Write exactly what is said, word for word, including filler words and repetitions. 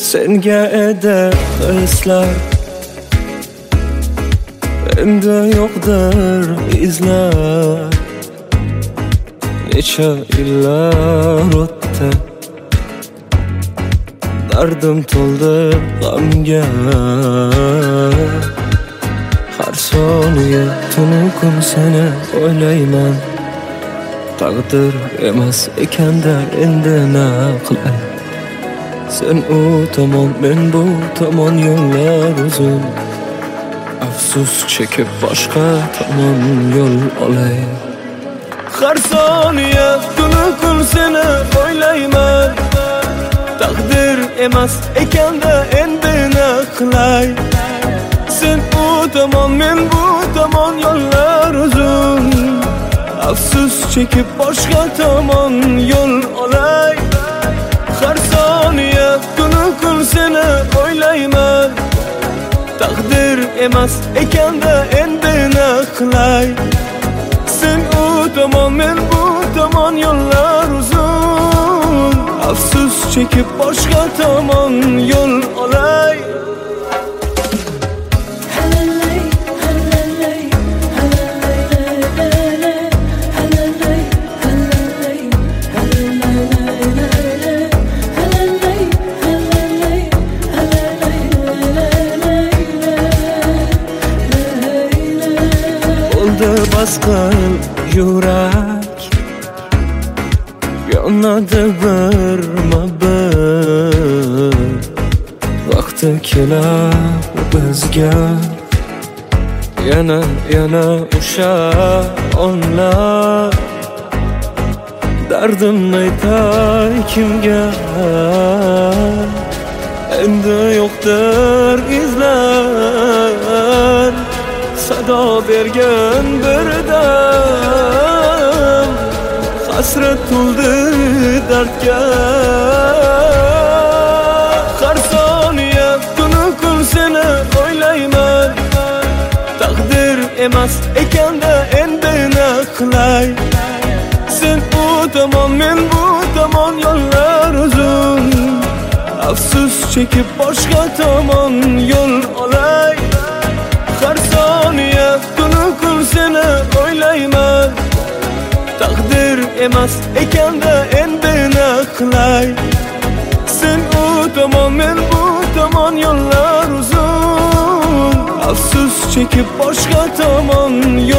senga edi hislar, endi yo'qdir izlar. Necha yillar o'tdi, dardim to'ldi g'amga. Har soniya tunu kun seni o'ylayman. Taqdir emas ekanda endi na qilay. Sen u tomon, men bu tomon, yo'llar uzun. Afsus chekib boshqa tomon yo'l olay. Har soniya tunu kun seni o'ylayman. Taqdir emas ekanda endi na qilay. Sen u tomon, men bu tomon, yo'llar uzun. Afsus chekib boshqa tomon yo'l olay. Har soniya tunu kun seni o'ylayman. Taqdir emas ekanda endi na qilay. Sen u tomon, men bu tomon, yo'llar uzun. Afsus chekib boshqa tomon yo'l olay. Basqin yurak, yonadi birma bir. Vaqti kelar bizga, yana yana o'sha onlar. Dardimni aytay kimga, endi yo'qdir izlar. Sado bergan birdan, hasrat to'ldi dardga. Har soniya tunu kun seni o'ylayman. Taqdir emas ekanda endi na qilay. Sen u tomon, men bu tomon, yo'llar uzun. Afsus chekib boshqa tomon yo'l olay. Har soniya tunu kun seni o'ylayman. Taqdir emas ekanda endi na qilay. Sen u tomon, men bu tomon, yo'llar uzun. Afsus chekib boshqa tomon yo'l